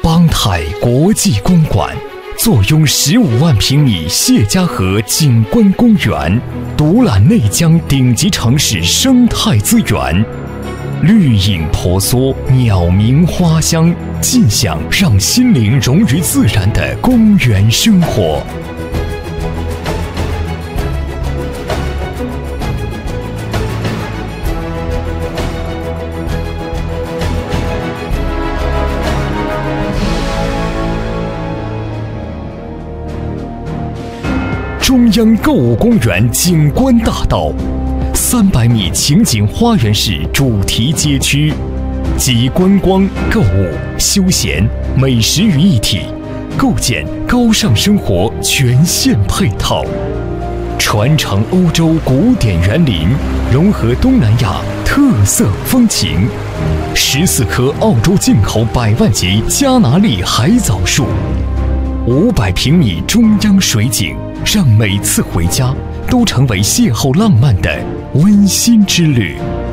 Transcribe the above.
邦泰国际公馆，坐拥15万平米谢家河景观公园，独揽内江顶级城市生态资源，绿影婆娑，鸟鸣花香，尽享让心灵融于自然的公园生活。中央购物公园景观大道，300米情景花园式主题街区，集观光、购物、休闲、美食于一体，构建高尚生活全线配套，传承欧洲古典园林，融合东南亚特色风情，14棵澳洲进口100万级加拿利海藻树，500平米中央水景，让每次回家都成为邂逅浪漫的温馨之旅。